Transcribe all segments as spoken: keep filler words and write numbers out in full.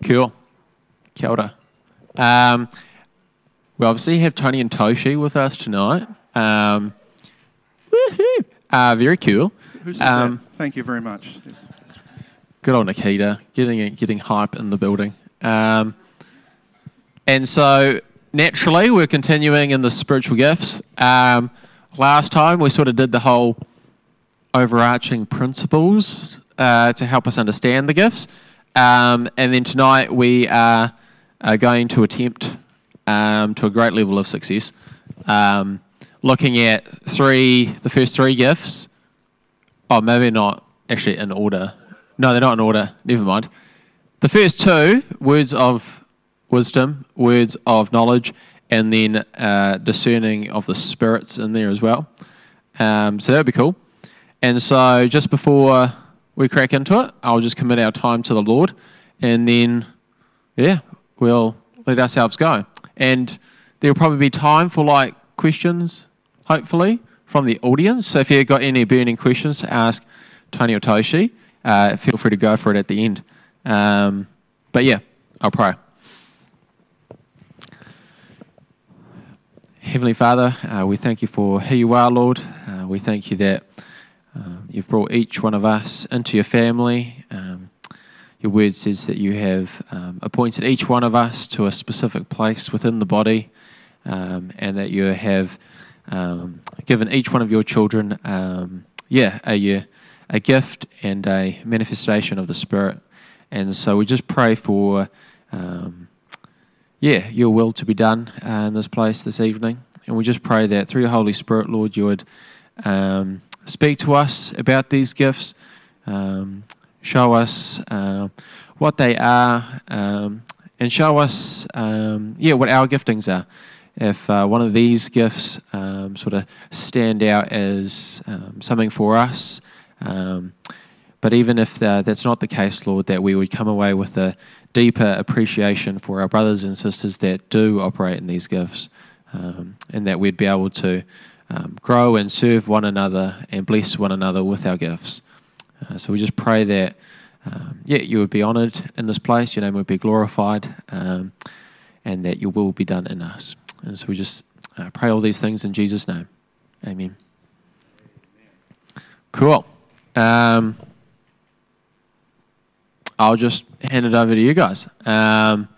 Cool. Kia ora. Um, we obviously have Tony and Toshi with us tonight. Um, woohoo! Uh, very cool. Who's um, that? Thank you very much. Yes. Good on Nikita, getting getting hype in the building. Um, and so, naturally, we're continuing in the spiritual gifts. Um, last time, we sort of did the whole overarching principles uh, to help us understand the gifts. Um, and then tonight, we are, are going to attempt um, to a great level of success, um, looking at three, the first three gifts. Oh, maybe not actually in order. No, they're not in order. Never mind. The first two, words of wisdom, words of knowledge, and then uh, discerning of the spirits in there as well. Um, so that would be cool. And so just before we crack into it, I'll just commit our time to the Lord, and then, yeah, we'll let ourselves go. And there'll probably be time for like questions, hopefully, from the audience. So if you've got any burning questions to ask Tony or Toshi, uh, feel free to go for it at the end. Um, but yeah, I'll pray. Heavenly Father, uh, we thank you for who you are, Lord. Uh, we thank you that uh, you've brought each one of us into your family. Um, your word says that you have um, appointed each one of us to a specific place within the body, um, and that you have um, given each one of your children, um, yeah, a, a gift and a manifestation of the Spirit. And so we just pray for, um, yeah, your will to be done uh, in this place this evening. And we just pray that through your Holy Spirit, Lord, you would um, speak to us about these gifts, um, show us uh, what they are, um, and show us, um, yeah, what our giftings are. If uh, one of these gifts um, sort of stand out as um, something for us, um, but even if the, that's not the case, Lord, that we would come away with a deeper appreciation for our brothers and sisters that do operate in these gifts, um, and that we'd be able to um, grow and serve one another and bless one another with our gifts. Uh, so we just pray that, um, yeah, you would be honoured in this place, your name would be glorified, um, and that your will be done in us. And so we just uh, pray all these things in Jesus' name. Amen. Cool. Um, I'll just hand it over to you guys. Um,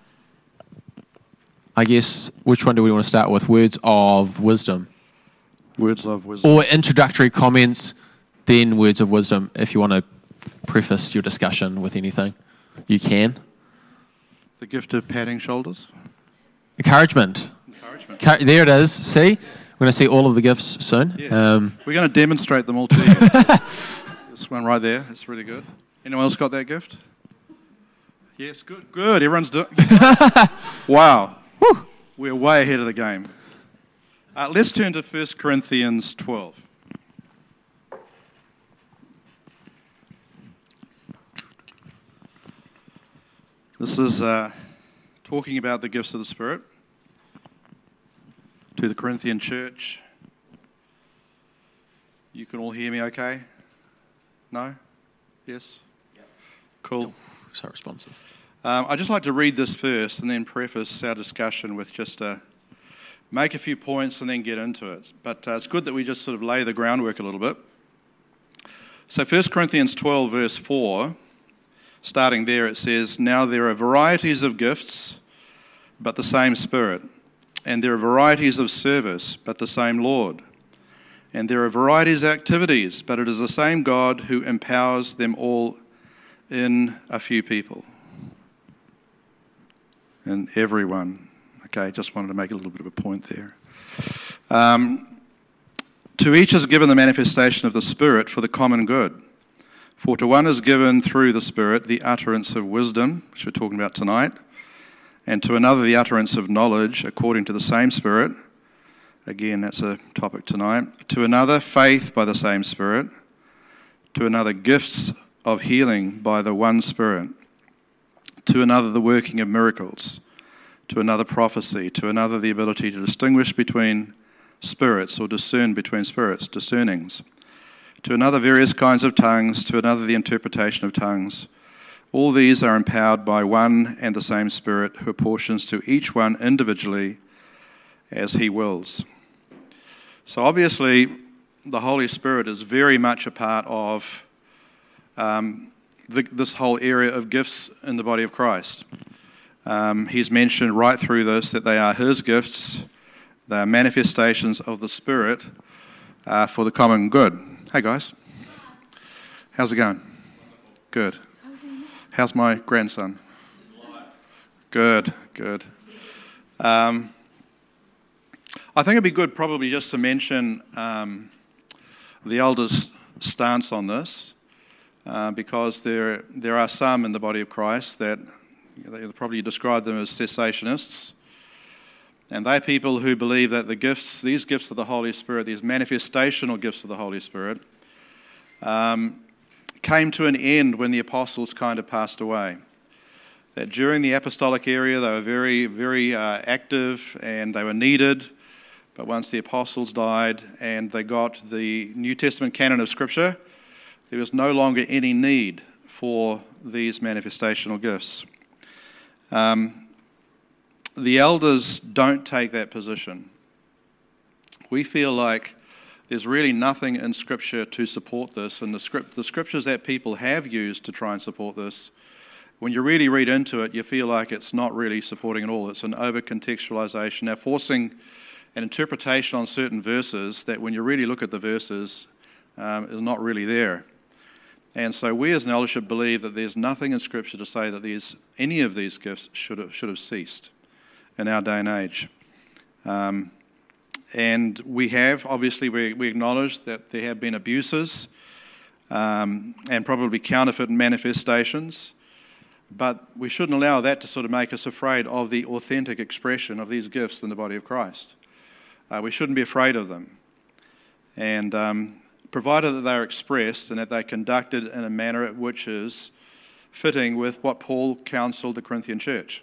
I guess, which one do we want to start with? Words of wisdom. Words of wisdom. Or introductory comments, then words of wisdom. If you want to preface your discussion with anything, you can. The gift of patting shoulders. Encouragement. Encouragement. There it is. See? We're going to see all of the gifts soon. Yeah. Um, We're going to demonstrate them all to you. This one right there. It's really good. Anyone else got that gift? Yes, good. Good. Everyone's doing it. Wow. Woo. We're way ahead of the game. Uh, let's turn to First Corinthians twelve. This is uh, talking about the gifts of the Spirit to the Corinthian church. You can all hear me okay? No? Yes? Yep. Cool. So responsive. Um, I'd just like to read this first and then preface our discussion with just a, make a few points and then get into it. But uh, it's good that we just sort of lay the groundwork a little bit. So First Corinthians twelve, verse four, starting there, it says, "Now there are varieties of gifts, but the same Spirit. And there are varieties of service, but the same Lord. And there are varieties of activities, but it is the same God who empowers them all in a few people." And everyone. Okay, just wanted to make a little bit of a point there. Um, to each is given the manifestation of the Spirit for the common good. For to one is given through the Spirit the utterance of wisdom, which we're talking about tonight, and to another the utterance of knowledge according to the same Spirit. Again, that's a topic tonight. To another, faith by the same Spirit. To another, gifts of healing by the one Spirit. To another, the working of miracles. To another, prophecy. To another, the ability to distinguish between spirits or discern between spirits, discernings. To another, various kinds of tongues. To another, the interpretation of tongues. All these are empowered by one and the same Spirit, who apportions to each one individually as he wills. So obviously, the Holy Spirit is very much a part of um, the, this whole area of gifts in the body of Christ. Um, he's mentioned right through this that they are his gifts, they are manifestations of the Spirit uh, for the common good. Hey guys, how's it going? Good. How's my grandson? Good, good. Um, I think it'd be good probably just to mention um, the elders' stance on this, uh, because there there are some in the body of Christ that they probably describe them as cessationists, and they're people who believe that the gifts, these gifts of the Holy Spirit, these manifestational gifts of the Holy Spirit, um, came to an end when the apostles kind of passed away. That during the apostolic era they were very, very uh, active and they were needed, but once the apostles died and they got the New Testament canon of Scripture, there was no longer any need for these manifestational gifts. Um, the elders don't take that position. We feel like there's really nothing in Scripture to support this, and the, script, the Scriptures that people have used to try and support this, when you really read into it, you feel like it's not really supporting at all. It's an over-contextualization. They're forcing an interpretation on certain verses that when you really look at the verses, um, is not really there. And so we as an eldership believe that there's nothing in Scripture to say that these, any of these gifts should have, should have ceased in our day and age. Um, and we have, obviously, we, we acknowledge that there have been abuses um, and probably counterfeit manifestations, but we shouldn't allow that to sort of make us afraid of the authentic expression of these gifts in the body of Christ. Uh, we shouldn't be afraid of them. And um, provided that they're expressed and that they're conducted in a manner which is fitting with what Paul counseled the Corinthian church.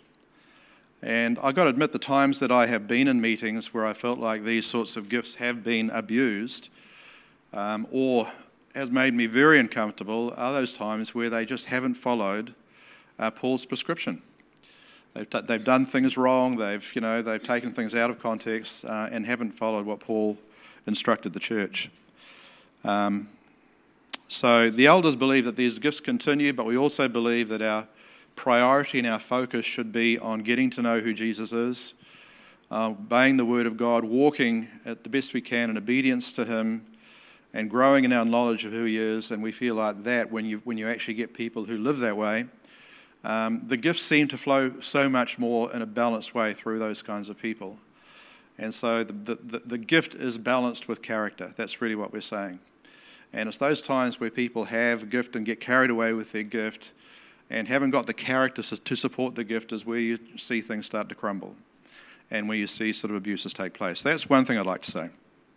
And I've got to admit, the times that I have been in meetings where I felt like these sorts of gifts have been abused um, or has made me very uncomfortable are those times where they just haven't followed uh, Paul's prescription. They've, t- they've done things wrong, they've, you know, they've taken things out of context uh, and haven't followed what Paul instructed the church. Um, so the elders believe that these gifts continue, but we also believe that our priority and our focus should be on getting to know who Jesus is, uh, obeying the Word of God, walking at the best we can in obedience to Him, and growing in our knowledge of who He is. And we feel like that when you when you actually get people who live that way, um, the gifts seem to flow so much more in a balanced way through those kinds of people. And so the the, the gift is balanced with character. That's really what we're saying. And it's those times where people have a gift and get carried away with their gift and haven't got the character to support the gift is where you see things start to crumble and where you see sort of abuses take place. That's one thing I'd like to say.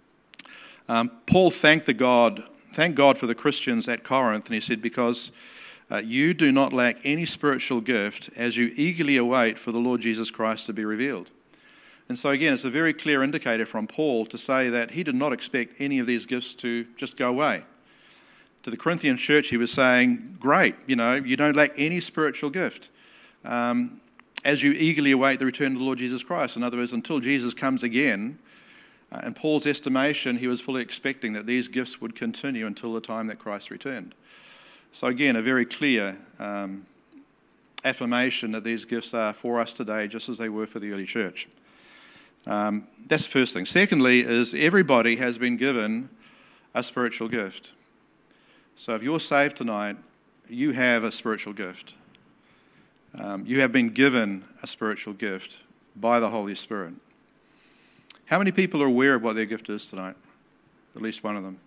Um, Paul thanked the God, thanked God for the Christians at Corinth, and he said, because uh, you do not lack any spiritual gift as you eagerly await for the Lord Jesus Christ to be revealed. And so again, it's a very clear indicator from Paul to say that he did not expect any of these gifts to just go away. To the Corinthian church, he was saying, great, you know, you don't lack any spiritual gift um, as you eagerly await the return of the Lord Jesus Christ. In other words, until Jesus comes again, uh, in Paul's estimation, he was fully expecting that these gifts would continue until the time that Christ returned. So again, a very clear um, affirmation that these gifts are for us today, just as they were for the early church. Um, that's the first thing. Secondly is everybody has been given a spiritual gift. So if you're saved tonight, you have a spiritual gift. Um, you have been given a spiritual gift by the Holy Spirit. How many people are aware of what their gift is tonight? At least one of them.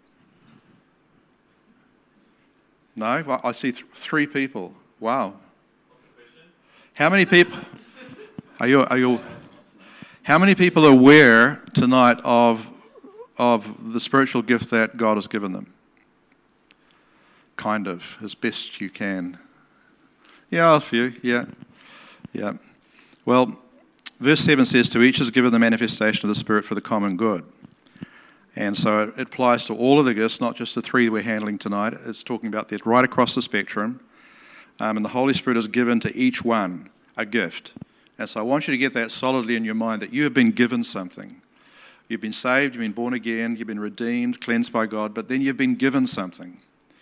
No? Well, I see th- three people. Wow. How many people are you? Are you? How many people are aware tonight of of the spiritual gift that God has given them? Kind of, as best you can. Yeah, a few, yeah. Yeah. Well, verse seven says, to each is given the manifestation of the Spirit for the common good. And so it applies to all of the gifts, not just the three we're handling tonight. It's talking about that right across the spectrum. Um, and the Holy Spirit has given to each one a gift. And so I want you to get that solidly in your mind, that you have been given something. You've been saved, you've been born again, you've been redeemed, cleansed by God, but then you've been given something.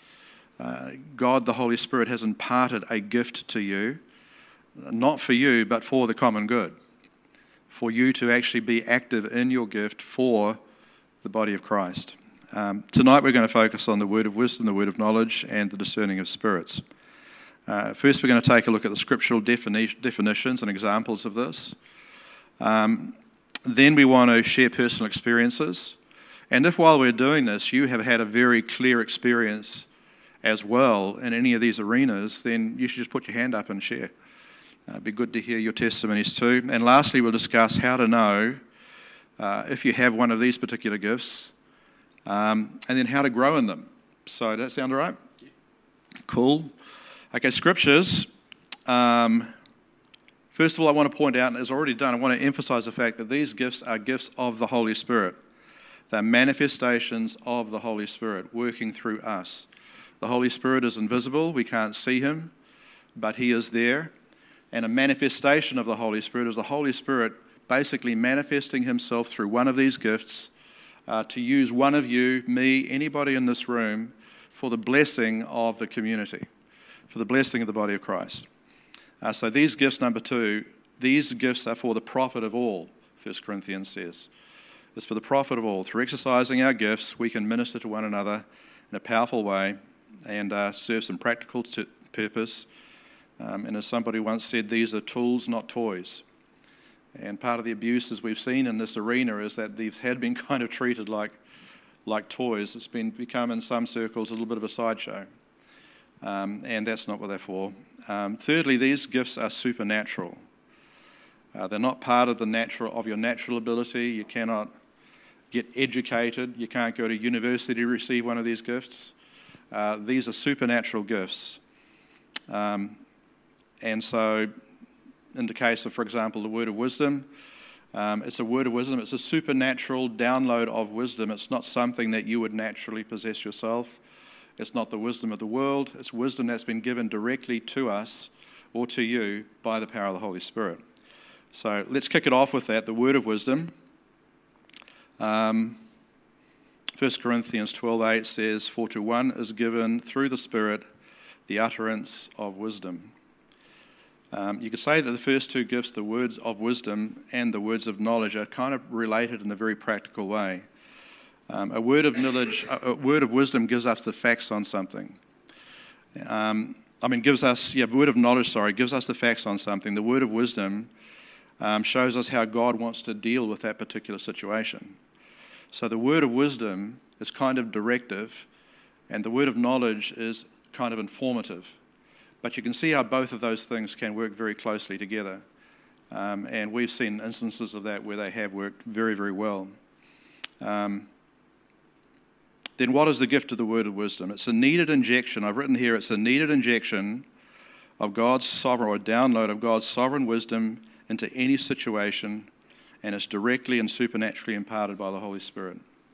Uh, God, the Holy Spirit, has imparted a gift to you, not for you, but for the common good, for you to actually be active in your gift for the body of Christ. Um, tonight we're going to focus on the word of wisdom, the word of knowledge, and the discerning of spirits. Uh, first, we're going to take a look at the scriptural defini- definitions and examples of this. Um, then we want to share personal experiences. And if while we're doing this, you have had a very clear experience as well in any of these arenas, then you should just put your hand up and share. Uh, it'd be good to hear your testimonies too. And lastly, we'll discuss how to know uh, if you have one of these particular gifts, um, and then how to grow in them. So, does that sound all right? Yeah. Cool. Okay, scriptures. Um, first of all, I want to point out, and as already done, I want to emphasize the fact that these gifts are gifts of the Holy Spirit. They're manifestations of the Holy Spirit working through us. The Holy Spirit is invisible. We can't see him, but he is there. And a manifestation of the Holy Spirit is the Holy Spirit basically manifesting himself through one of these gifts uh, to use one of you, me, anybody in this room, for the blessing of the community, for the blessing of the body of Christ. Uh, so these gifts, number two, these gifts are for the profit of all, First Corinthians says. It's for the profit of all. Through exercising our gifts, we can minister to one another in a powerful way and uh, serve some practical t- purpose. Um, and as somebody once said, these are tools, not toys. And part of the abuses we've seen in this arena is that these had been kind of treated like like toys. It's been become in some circles a little bit of a sideshow. Um, and that's not what they're for. Um, thirdly, these gifts are supernatural. Uh, they're not part of the natural of your natural ability. You cannot get educated. You can't go to university to receive one of these gifts. Uh, these are supernatural gifts. Um, and so, in the case of, for example, the word of wisdom, um, it's a word of wisdom. It's a supernatural download of wisdom. It's not something that you would naturally possess yourself. It's not the wisdom of the world. It's wisdom that's been given directly to us or to you by the power of the Holy Spirit. So let's kick it off with that, the word of wisdom. Um, First Corinthians twelve eight says, "For to one is given through the Spirit the utterance of wisdom." Um, you could say that the first two gifts, the words of wisdom and the words of knowledge, are kind of related in a very practical way. Um, a word of knowledge, a word of wisdom gives us the facts on something. Um, I mean, gives us, yeah, word of knowledge, sorry, gives us the facts on something. The word of wisdom um, shows us how God wants to deal with that particular situation. So the word of wisdom is kind of directive, and the word of knowledge is kind of informative. But you can see how both of those things can work very closely together. Um, and we've seen instances of that where they have worked very, very well. Um, then what is the gift of the word of wisdom? It's a needed injection. I've written here, it's a needed injection of God's sovereign, or a download of God's sovereign wisdom into any situation, and it's directly and supernaturally imparted by the Holy Spirit.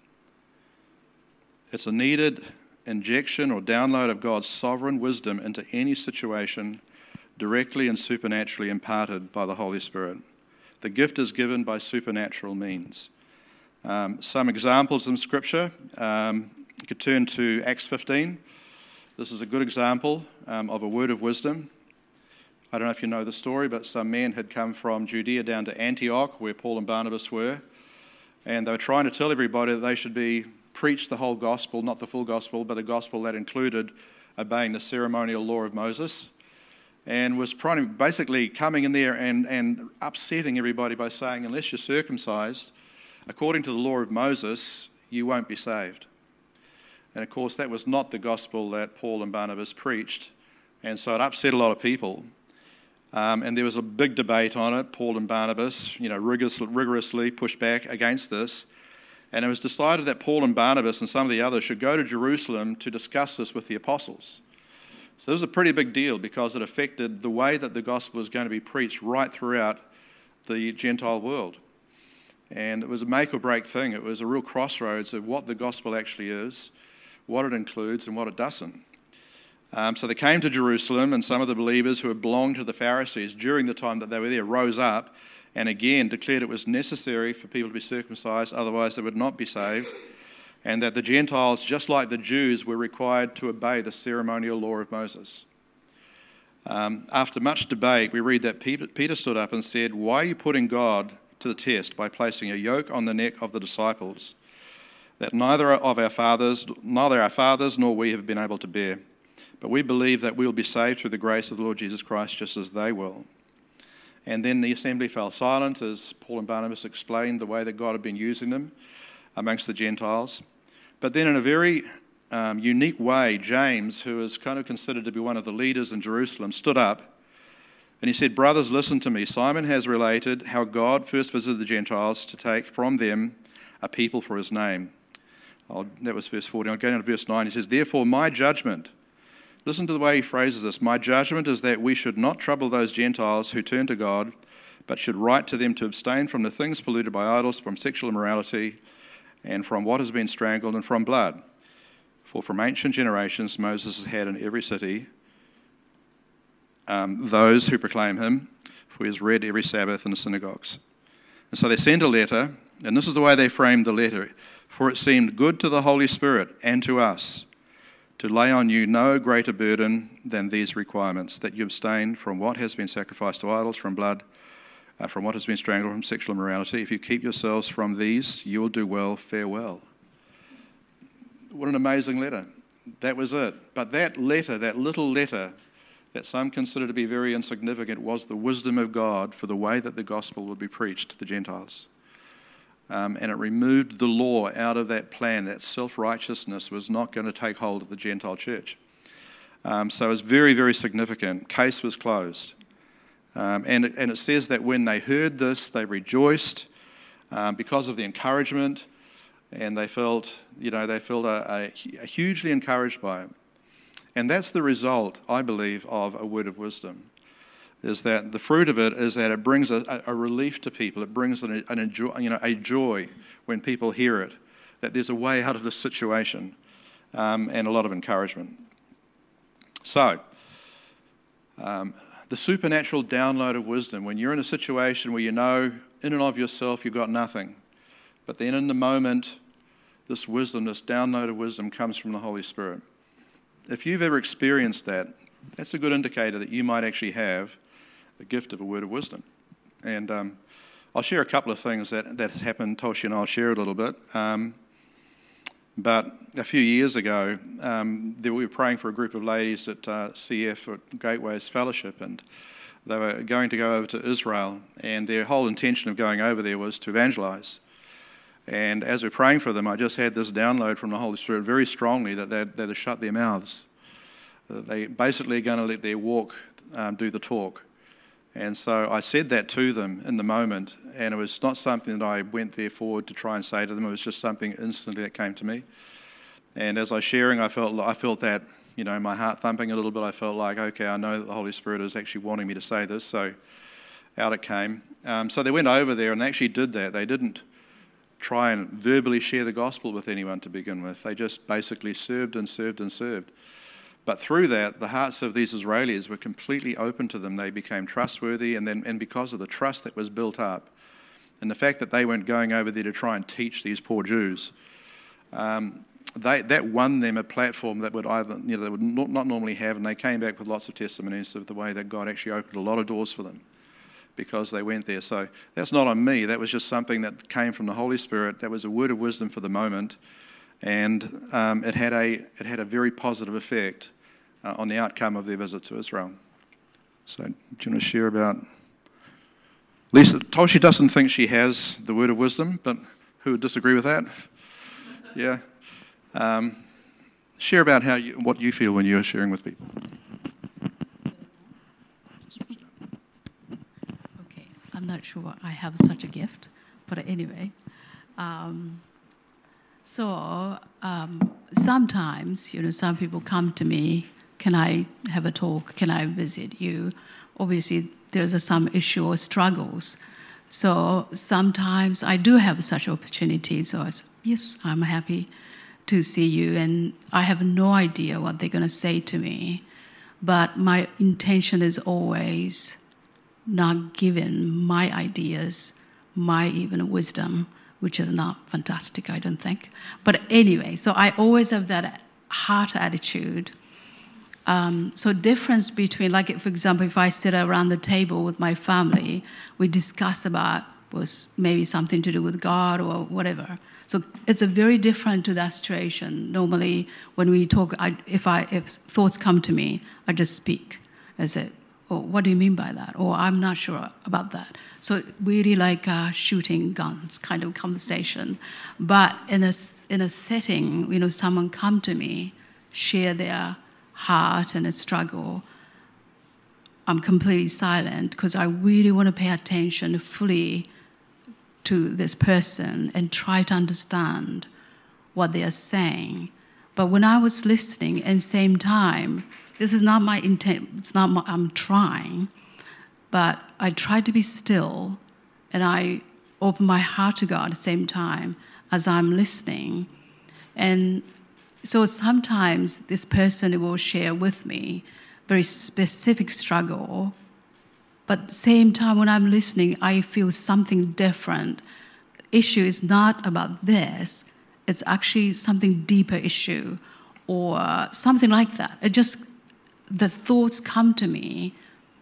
It's a needed injection or download of God's sovereign wisdom into any situation, directly and supernaturally imparted by the Holy Spirit. The gift is given by supernatural means. Um, some examples in Scripture, um, you could turn to Acts fifteen. This is a good example um, of a word of wisdom. I don't know if you know the story, but some men had come from Judea down to Antioch, where Paul and Barnabas were, and they were trying to tell everybody that they should be preach the whole gospel, not the full gospel, but the gospel that included obeying the ceremonial law of Moses, and was basically coming in there and, and upsetting everybody by saying, unless you're circumcised, according to the law of Moses, you won't be saved. And of course, that was not the gospel that Paul and Barnabas preached, and so it upset a lot of people. Um, and there was a big debate on it. Paul and Barnabas, you know, rigorously, rigorously pushed back against this. And it was decided that Paul and Barnabas and some of the others should go to Jerusalem to discuss this with the apostles. So this was a pretty big deal because it affected the way that the gospel was going to be preached right throughout the Gentile world. And it was a make or break thing. It was a real crossroads of what the gospel actually is, what it includes and what it doesn't. Um, so they came to Jerusalem, and some of the believers who had belonged to the Pharisees during the time that they were there rose up and again declared it was necessary for people to be circumcised, otherwise they would not be saved, and that the Gentiles, just like the Jews, were required to obey the ceremonial law of Moses. Um, after much debate, we read that Peter, Peter stood up and said, "Why are you putting God to the test by placing a yoke on the neck of the disciples that neither of our fathers, neither our fathers nor we have been able to bear? But we believe that we will be saved through the grace of the Lord Jesus Christ, just as they will." And then the assembly fell silent as Paul and Barnabas explained the way that God had been using them amongst the Gentiles. But then in a very um, unique way, James, who is kind of considered to be one of the leaders in Jerusalem, stood up and he said, "Brothers, listen to me. Simon has related how God first visited the Gentiles to take from them a people for his name." I'll, that was verse fourteen. I'll go down to verse nine. He says, "Therefore my judgment," listen to the way he phrases this, "my judgment is that we should not trouble those Gentiles who turn to God, but should write to them to abstain from the things polluted by idols, from sexual immorality, and from what has been strangled, and from blood. For from ancient generations Moses has had in every city um, those who proclaim him, for he is read every Sabbath in the synagogues." And so they sent a letter, and this is the way they framed the letter. "For it seemed good to the Holy Spirit and to us to lay on you no greater burden than these requirements, that you abstain from what has been sacrificed to idols, from blood, uh, from what has been strangled, from sexual immorality. If you keep yourselves from these, you will do well. Farewell." What an amazing letter. That was it. But that letter, that little letter that some consider to be very insignificant, was the wisdom of God for the way that the gospel would be preached to the Gentiles. Um, and it removed the law out of that plan. That self-righteousness was not going to take hold of the Gentile church. Um, so it was very, very significant. Case was closed. Um, and, and it says that when they heard this, they rejoiced um, because of the encouragement, and they felt, you know, they felt a, a, a hugely encouraged by it. And that's the result, I believe, of a word of wisdom. Is that the fruit of it is that it brings a, a relief to people. It brings an, an enjoy, you know, a joy when people hear it, that there's a way out of this situation, um, and a lot of encouragement. So, um, the supernatural download of wisdom, when you're in a situation where you know in and of yourself you've got nothing, but then in the moment, this wisdom, this download of wisdom comes from the Holy Spirit. If you've ever experienced that, that's a good indicator that you might actually have the gift of a word of wisdom. And um, I'll share a couple of things that, that happened. Toshi and I'll share a little bit. Um, but a few years ago, um, there, we were praying for a group of ladies at uh, C F, at Gateways Fellowship, and they were going to go over to Israel, and their whole intention of going over there was to evangelize. And as we're praying for them, I just had this download from the Holy Spirit very strongly that they'd, they'd shut their mouths. They basically are going to let their walk um, do the talk. And so I said that to them in the moment, and it was not something that I went there forward to try and say to them. It was just something instantly that came to me. And as I was sharing, I felt I felt that, you know, my heart thumping a little bit. I felt like, okay, I know that the Holy Spirit is actually wanting me to say this. So out it came. Um, so they went over there and they actually did that. They didn't try and verbally share the gospel with anyone to begin with. They just basically served and served and served. But through that, the hearts of these Israelis were completely open to them. They became trustworthy, and then and because of the trust that was built up, and the fact that they weren't going over there to try and teach these poor Jews, um, they that won them a platform that would either you know they would not, not normally have, and they came back with lots of testimonies of the way that God actually opened a lot of doors for them because they went there. So that's not on me. That was just something that came from the Holy Spirit. That was a word of wisdom for the moment, and um, it had a it had a very positive effect Uh, on the outcome of their visit to Israel. So, do you want to share about... Lisa, Toshi doesn't think she has the word of wisdom, but who would disagree with that? Yeah. Um, share about how you, what you feel when you're sharing with people. Okay, I'm not sure I have such a gift, but anyway. Um, so, um, sometimes, you know, some people come to me, can I have a talk? Can I visit you? Obviously, there's a, some issue or struggles. So sometimes I do have such opportunities. So I say, yes, I'm happy to see you, and I have no idea what they're going to say to me. But my intention is always not giving my ideas, my even wisdom, which is not fantastic, I don't think. But anyway, so I always have that heart attitude. Um, so difference between, like, for example, if I sit around the table with my family, we discuss about was maybe something to do with God or whatever. So it's a very different to that situation. Normally, when we talk, I, if I if thoughts come to me, I just speak. I say, "Oh, what do you mean by that?" Or "I'm not sure about that." So really like uh, shooting guns kind of conversation. But in a in a setting, you know, someone come to me, share their heart and a struggle, I'm completely silent because I really want to pay attention fully to this person and try to understand what they are saying. But when I was listening, at the same time, this is not my intent, it's not my, I'm trying, but I try to be still and I open my heart to God at the same time as I'm listening. And so sometimes this person will share with me very specific struggle, but at the same time when I'm listening, I feel something different. The issue is not about this, it's actually something deeper issue or something like that. It just, the thoughts come to me.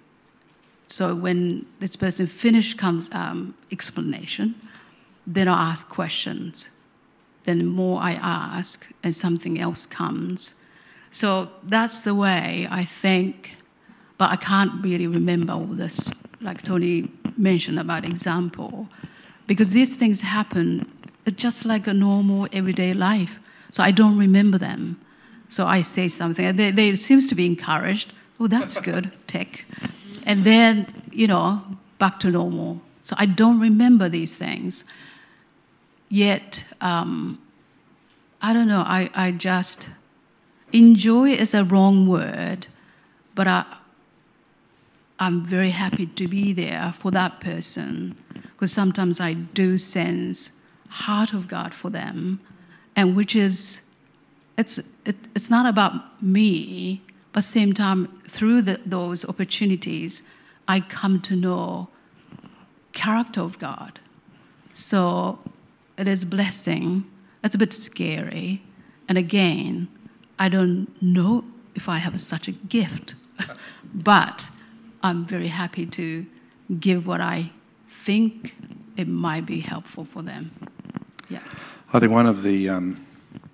So when this person finishes comes um, explanation, then I'll ask questions. Then the more I ask, and something else comes. So that's the way I think, but I can't really remember all this, like Tony mentioned about example, because these things happen just like a normal everyday life. So I don't remember them. So I say something, they, they seems to be encouraged. Oh, that's good, tick. And then, you know, back to normal. So I don't remember these things. Yet, um, I don't know, I, I just, enjoy is a wrong word, but I, I'm very happy to be there for that person, because sometimes I do sense heart of God for them, and which is, it's it, it's not about me, but at the same time, through the, those opportunities, I come to know character of God. So it is a blessing. It's a bit scary. And again, I don't know if I have such a gift, but I'm very happy to give what I think it might be helpful for them. Yeah. I think one of the um,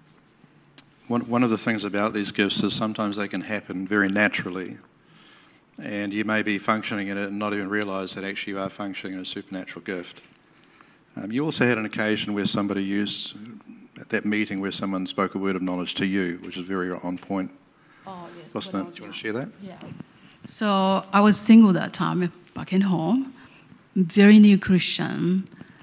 one one of the things about these gifts is sometimes they can happen very naturally, and you may be functioning in it and not even realise that actually you are functioning in a supernatural gift. Um, you also had an occasion where somebody used, at that meeting, where someone spoke a word of knowledge to you, which is very on point. Oh, yes. Wasn't it? Do you want to share that? Yeah. So I was single that time, back in home, very new Christian.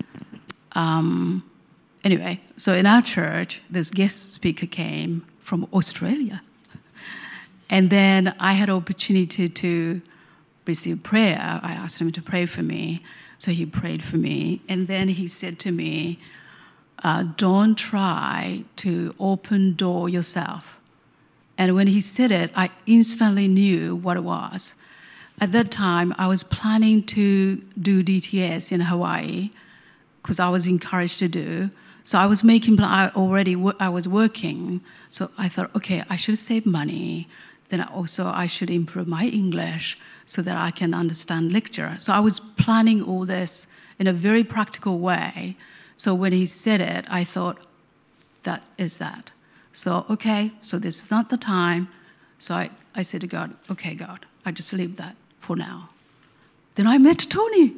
Um, anyway, so in our church, this guest speaker came from Australia. And then I had an opportunity to receive prayer. I asked him to pray for me. So he prayed for me. And then he said to me, uh, don't try to open door yourself. And when he said it, I instantly knew what it was. At that time, I was planning to do D T S in Hawaii because I was encouraged to do. So I was making, I already, I was working. So I thought, okay, I should save money. Then also I should improve my English so that I can understand lecture. So I was planning all this in a very practical way. So when he said it, I thought, that is that. So, okay, so this is not the time. So I, I said to God, okay, God, I just leave that for now. Then I met Tony.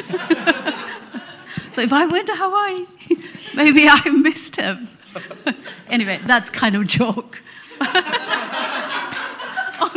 So if I went to Hawaii, maybe I missed him. Anyway, that's kind of a joke. Oh,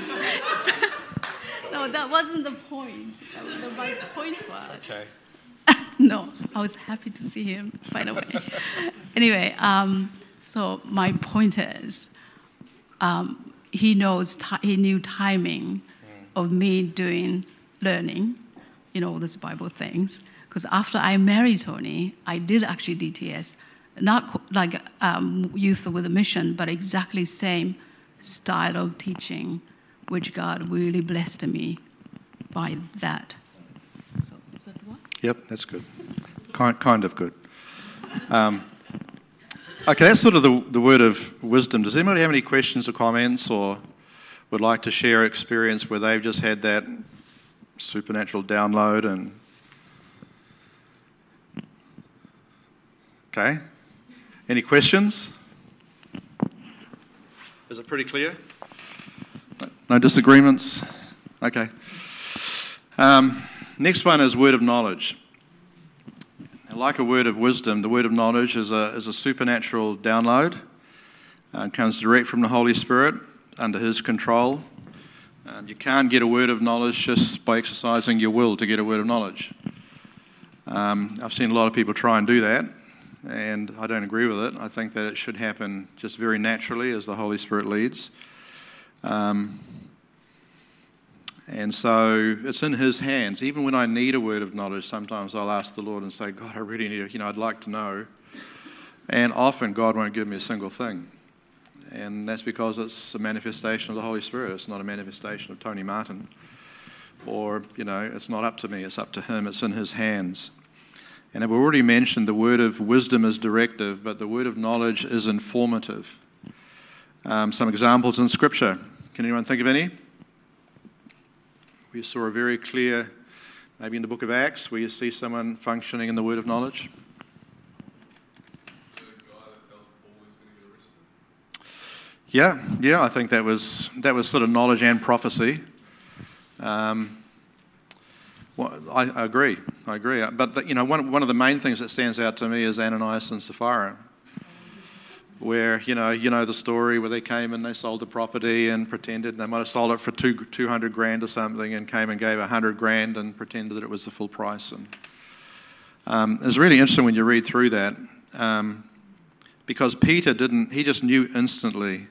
no. No, that wasn't the point. That was the, my point was. Okay. No, I was happy to see him, by the way. Anyway, um, so my point is, um, he knows, t- he knew timing of me doing learning, you know, all these Bible things. Because after I married Tony, I did actually D T S not co- like um, Youth with a Mission, but exactly same style of teaching, which God really blessed me by that. So, is that what? Yep, that's good. Kind, kind of good. Um, okay, that's sort of the, the word of wisdom. Does anybody have any questions or comments, or would like to share experience where they've just had that supernatural download? And okay, any questions? Is it pretty clear? No, no disagreements? Okay. Um, next one is word of knowledge. Like a word of wisdom, the word of knowledge is a, is a supernatural download. Uh, it comes direct from the Holy Spirit, under His control. Um, you can't get a word of knowledge just by exercising your will to get a word of knowledge. Um, I've seen a lot of people try and do that, and I don't agree with it. I think that it should happen just very naturally as the Holy Spirit leads. Um, And so it's in His hands. Even when I need a word of knowledge, sometimes I'll ask the Lord and say, God, I really need, you know, I'd like to know. And often God won't give me a single thing. And that's because it's a manifestation of the Holy Spirit. It's not a manifestation of Tony Martin. Or, you know, it's not up to me. It's up to Him. It's in His hands. And I've already mentioned the word of wisdom is directive, but the word of knowledge is informative. Um, some examples in Scripture. Can anyone think of any? We saw a very clear, maybe in the book of Acts, where you see someone functioning in the word of knowledge. Yeah, yeah, I think that was that was sort of knowledge and prophecy. Um, well, I, I agree, I agree. But the, you know, one one of the main things that stands out to me is Ananias and Sapphira, where you know you know the story where they came and they sold the property and pretended they might have sold it for two two hundred grand or something, and came and gave a hundred grand and pretended that it was the full price. And um, it's really interesting when you read through that, um, because Peter didn't. He just knew instantly.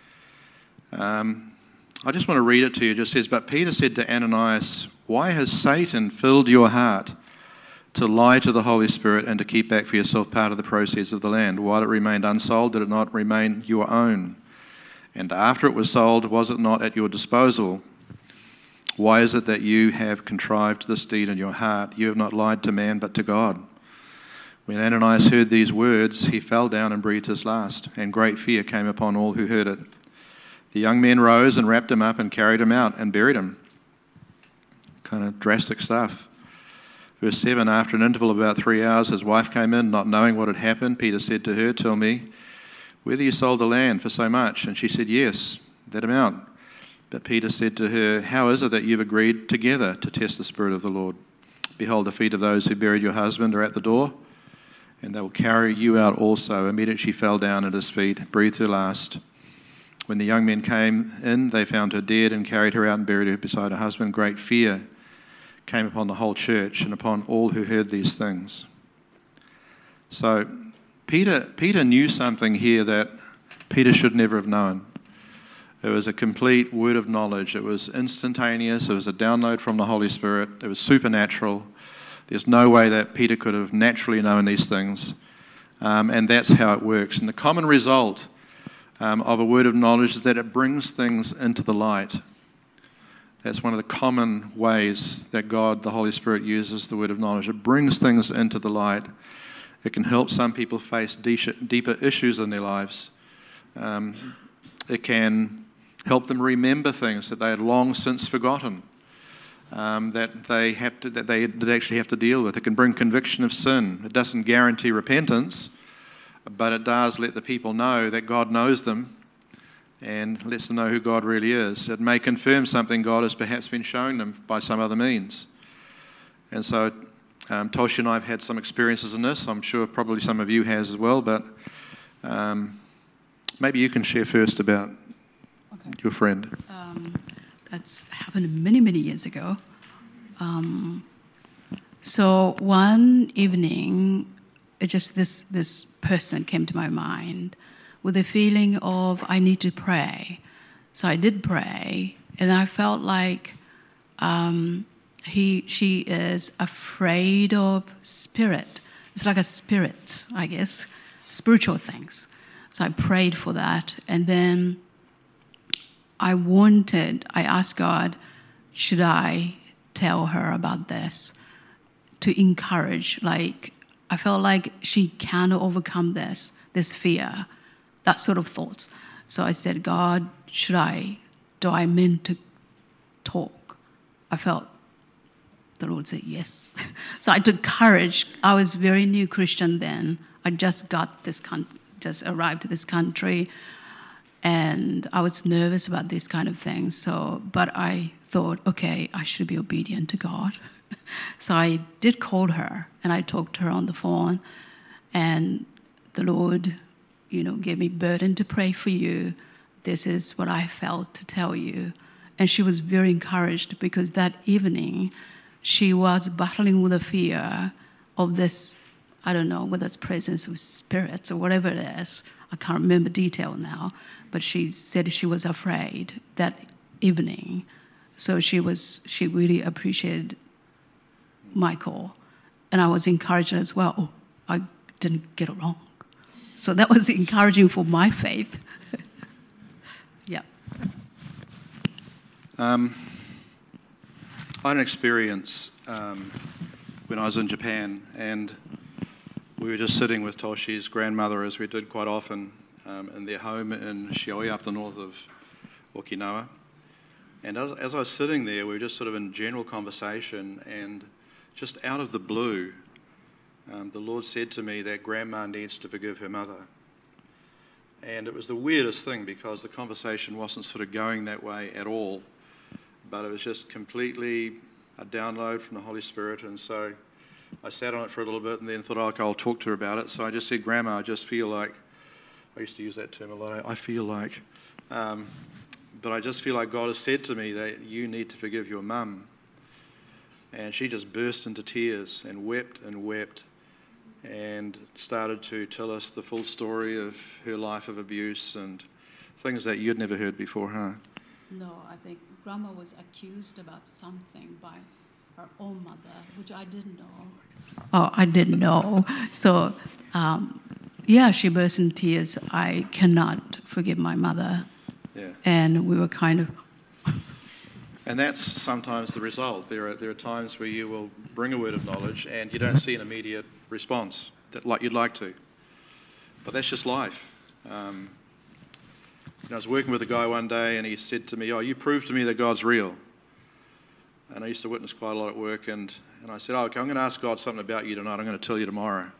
Um, I just want to read it to you. It just says, "But Peter said to Ananias, 'Why has Satan filled your heart to lie to the Holy Spirit and to keep back for yourself part of the proceeds of the land? While it remained unsold, did it not remain your own? And after it was sold, was it not at your disposal? Why is it that you have contrived this deed in your heart? You have not lied to man, but to God.' When Ananias heard these words, he fell down and breathed his last, and great fear came upon all who heard it. The young men rose and wrapped him up and carried him out and buried him." Kind of drastic stuff. Verse seven, after an interval of about three hours, his wife came in, not knowing what had happened. Peter said to her, "Tell me whether you sold the land for so much." And she said, "Yes, that amount." But Peter said to her, "How is it that you've agreed together to test the Spirit of the Lord? Behold, the feet of those who buried your husband are at the door, and they will carry you out also." Immediately she fell down at his feet, breathed her last. When the young men came in, they found her dead and carried her out and buried her beside her husband. Great fear came upon the whole church and upon all who heard these things. So Peter, Peter knew something here that Peter should never have known. It was a complete word of knowledge. It was instantaneous. It was a download from the Holy Spirit. It was supernatural. There's no way that Peter could have naturally known these things. Um, and that's how it works. And the common result um, of a word of knowledge is that it brings things into the light. That's one of the common ways that God, the Holy Spirit, uses the word of knowledge. It brings things into the light. It can help some people face deeper issues in their lives. Um, it can help them remember things that they had long since forgotten, um, that they have to, that they did actually have to deal with. It can bring conviction of sin. It doesn't guarantee repentance, but it does let the people know that God knows them and lets them know who God really is. It may confirm something God has perhaps been showing them by some other means. And so um, Toshi and I have had some experiences in this. I'm sure probably some of you has as well, but um, maybe you can share first about okay. your friend. Um, that's happened many, many years ago. Um, so one evening, it just this this person came to my mind with a feeling of I need to pray. So I did pray, and I felt like um, he, she is afraid of spirit. It's like a spirit, I guess, spiritual things. So I prayed for that. And then I wanted, I asked God, should I tell her about this to encourage? Like, I felt like she can overcome this, this fear, that sort of thoughts. So I said, God, should I, do I mean to talk? I felt the Lord said yes. So I took courage. I was very new Christian then. I just got this, con- just arrived to this country, and I was nervous about these kind of things. So, but I thought, okay, I should be obedient to God. So I did call her, and I talked to her on the phone, and the Lord, you know, gave me burden to pray for you. This is what I felt to tell you. And she was very encouraged, because that evening she was battling with the fear of this, I don't know whether it's presence of spirits or whatever it is. I can't remember detail now. But she said she was afraid that evening. So she was, she really appreciated my call. And I was encouraged as well. Oh, I didn't get it wrong. So that was encouraging for my faith. Yeah. Um, I had an experience um, when I was in Japan, and we were just sitting with Toshi's grandmother, as we did quite often, um, in their home in Shioi, up the north of Okinawa. And as, as I was sitting there, we were just sort of in general conversation, and just out of the blue, um, the Lord said to me that grandma needs to forgive her mother. And it was the weirdest thing, because the conversation wasn't sort of going that way at all, but it was just completely a download from the Holy Spirit. And so I sat on it for a little bit and then thought, oh, okay, I'll talk to her about it. So I just said, Grandma, I just feel like, I used to use that term a lot, I feel like, um, but I just feel like God has said to me that you need to forgive your mum. And she just burst into tears and wept and wept, and started to tell us the full story of her life of abuse and things that you'd never heard before, huh? No, I think Grandma was accused about something by her own mother, which I didn't know. Oh, I didn't know. So, um, yeah, she burst in tears. I cannot forgive my mother. Yeah. And we were kind of... And that's sometimes the result. There are there are times where you will bring a word of knowledge and you don't see an immediate response that like you'd like to. But that's just life. Um, you know, I was working with a guy one day, and he said to me, oh, you proved to me that God's real. And I used to witness quite a lot at work, and, and I said, oh, okay, I'm going to ask God something about you tonight. I'm going to tell you tomorrow.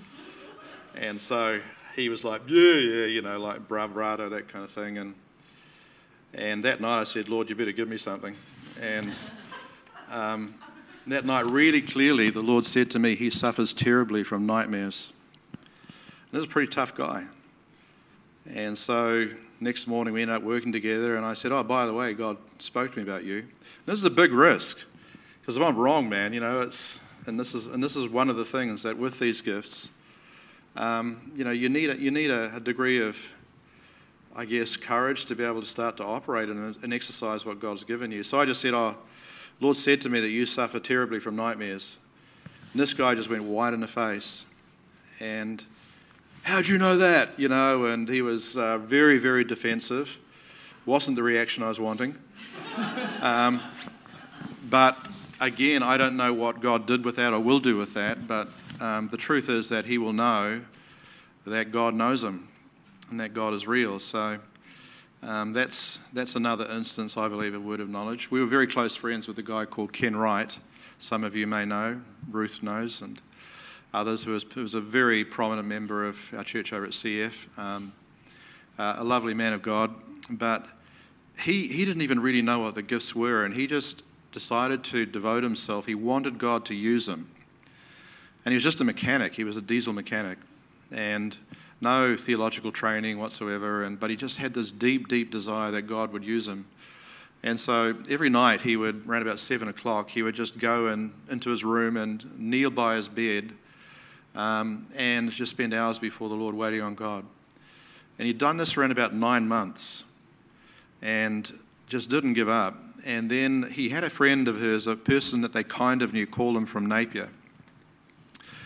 And so he was like, yeah, yeah, you know, like bravado, that kind of thing. And And that night I said, Lord, you better give me something. And um, that night, really clearly, the Lord said to me, he suffers terribly from nightmares. And this is a pretty tough guy. And so next morning we ended up working together, and I said, oh, by the way, God spoke to me about you. And this is a big risk, because if I'm wrong, man, you know, it's and this is and this is one of the things that with these gifts, um, you know, you need a, you need a, a degree of, I guess, courage to be able to start to operate and, and exercise what God's given you. So I just said, oh, Lord said to me that you suffer terribly from nightmares. And this guy just went white in the face. And how'd you know that? You know, and he was uh, very, very defensive. Wasn't the reaction I was wanting. um, but again, I don't know what God did with that or will do with that. But um, the truth is that he will know that God knows him, and that God is real. So um, that's that's another instance, I believe, of word of knowledge. We were very close friends with a guy called Ken Wright. Some of you may know, Ruth knows, and others, who was, who was a very prominent member of our church over at C F, um, uh, a lovely man of God. But he, he didn't even really know what the gifts were, and he just decided to devote himself. He wanted God to use him. And he was just a mechanic. He was a diesel mechanic. And no theological training whatsoever, and but he just had this deep, deep desire that God would use him. And so every night he would, around about seven o'clock, he would just go in, into his room and kneel by his bed um, and just spend hours before the Lord waiting on God. And he'd done this for around about nine months and just didn't give up. And then he had a friend of his, a person that they kind of knew, called him from Napier.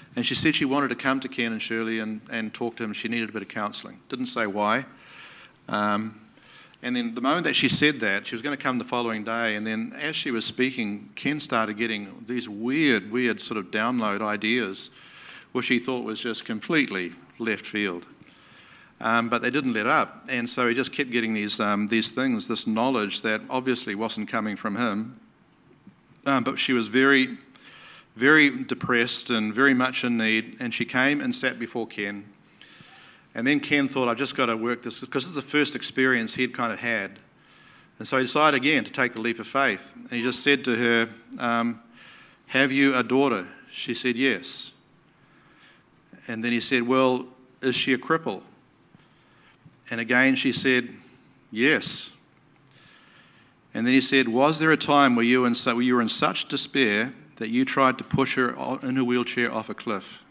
And she said she wanted to come to Ken and Shirley and, and talk to him. She needed a bit of counselling. Didn't say why. Um, and then the moment that she said that, she was going to come the following day. And then as she was speaking, Ken started getting these weird, weird sort of download ideas, which he thought was just completely left field. Um, but they didn't let up. And so he just kept getting these, um, these things, this knowledge that obviously wasn't coming from him. Um, but she was very... very depressed and very much in need, and she came and sat before Ken. And then Ken thought, I've just got to work this, because this is the first experience he'd kind of had. And so he decided again to take the leap of faith. And he just said to her, um, have you a daughter? She said, yes. And then he said, well, is she a cripple? And again she said, yes. And then he said, was there a time where you, in su- where you were in such despair that you tried to push her in her wheelchair off a cliff?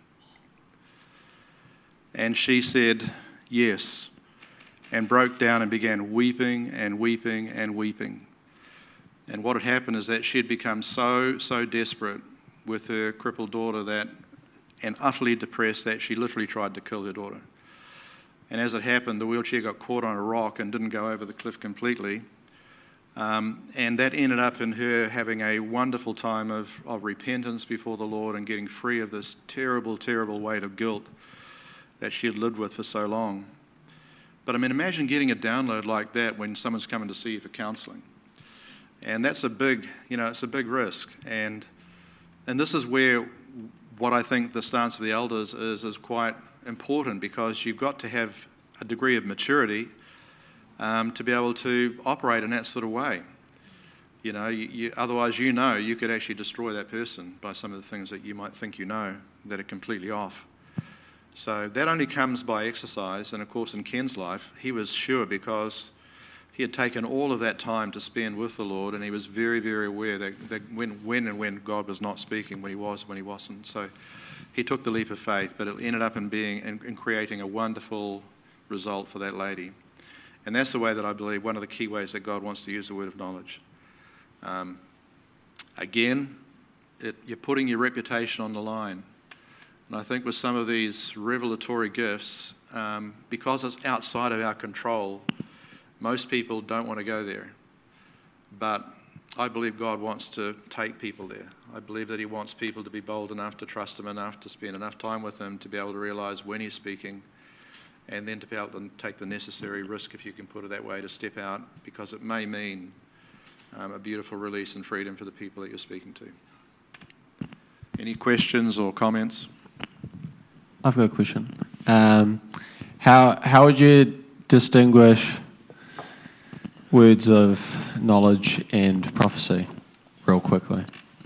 And she said, yes, and broke down and began weeping and weeping and weeping. And what had happened is that she had become so, so desperate with her crippled daughter that, and utterly depressed, that she literally tried to kill her daughter. And as it happened, the wheelchair got caught on a rock and didn't go over the cliff completely. Um, and that ended up in her having a wonderful time of, of repentance before the Lord and getting free of this terrible, terrible weight of guilt that she had lived with for so long. But I mean, imagine getting a download like that when someone's coming to see you for counselling. And that's a big, you know, it's a big risk. And and this is where what I think the stance of the elders is, is quite important, because you've got to have a degree of maturity Um, to be able to operate in that sort of way. You know, you, you, otherwise you know you could actually destroy that person by some of the things that you might think you know that are completely off. So that only comes by exercise, and of course in Ken's life, he was sure, because he had taken all of that time to spend with the Lord, and he was very, very aware that, that when, when and when God was not speaking, when he was, when he wasn't. So he took the leap of faith, but it ended up in being in, in creating a wonderful result for that lady. And that's the way that I believe, one of the key ways that God wants to use the word of knowledge. Um, again, it, you're putting your reputation on the line. And I think with some of these revelatory gifts, um, because it's outside of our control, most people don't want to go there. But I believe God wants to take people there. I believe that he wants people to be bold enough to trust him enough, to spend enough time with him, to be able to realize when he's speaking, and then to be able to take the necessary risk, if you can put it that way, to step out, because it may mean um, a beautiful release and freedom for the people that you're speaking to. Any questions or comments? I've got a question. Um, how how would you distinguish words of knowledge and prophecy, real quickly?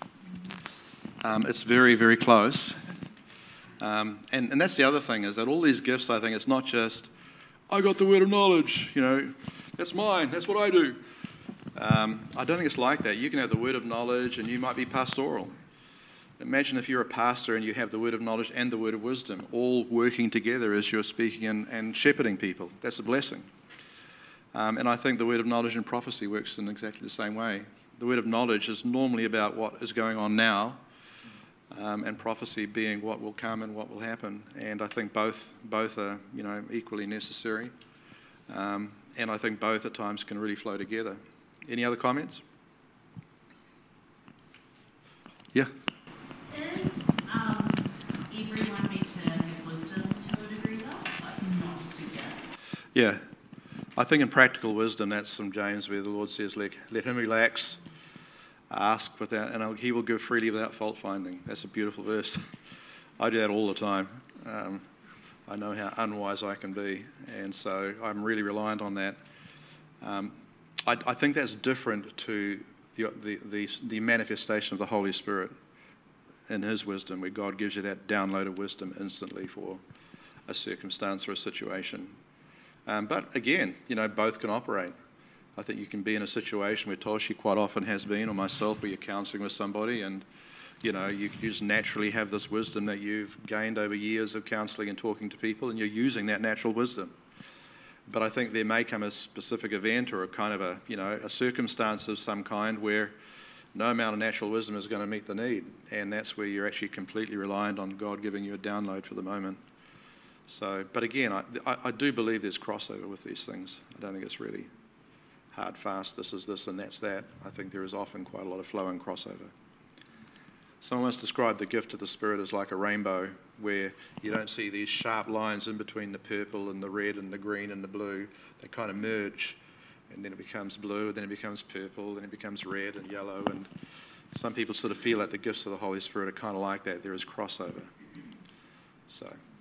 Um, it's very, very close. Um, and, and that's the other thing, is that all these gifts, I think, it's not just, I got the word of knowledge, you know, that's mine, that's what I do. Um, I don't think it's like that. You can have the word of knowledge and you might be pastoral. Imagine if you're a pastor and you have the word of knowledge and the word of wisdom, all working together as you're speaking and, and shepherding people. That's a blessing. Um, and I think the word of knowledge and prophecy works in exactly the same way. The word of knowledge is normally about what is going on now, Um, and prophecy being what will come and what will happen. And I think both both are, you know, equally necessary. Um, and I think both at times can really flow together. Any other comments? Yeah. Is um, everyone need to have wisdom to a degree, though? Like, not just a gift? Yeah. I think in practical wisdom, that's from James, where the Lord says, let, let him relax, ask without, and he will give freely without fault finding. That's a beautiful verse. I do that all the time. Um, I know how unwise I can be, and so I'm really reliant on that. Um, I, I think that's different to the, the, the, the manifestation of the Holy Spirit in his wisdom, where God gives you that download of wisdom instantly for a circumstance or a situation. Um, but again, you know, both can operate. I think you can be in a situation where Toshi quite often has been, or myself, where you're counselling with somebody and, you know, you, you just naturally have this wisdom that you've gained over years of counselling and talking to people, and you're using that natural wisdom. But I think there may come a specific event or a kind of a, you know, a circumstance of some kind where no amount of natural wisdom is going to meet the need, and that's where you're actually completely reliant on God giving you a download for the moment. So, but again, I, I, I do believe there's crossover with these things. I don't think it's really hard, fast, this is this and that's that. I think there is often quite a lot of flow and crossover. Someone once described the gift of the Spirit as like a rainbow, where you don't see these sharp lines in between the purple and the red and the green and the blue. They kind of merge, and then it becomes blue, and then it becomes purple, then it becomes red and yellow. And some people sort of feel that the gifts of the Holy Spirit are kind of like that. There is crossover. So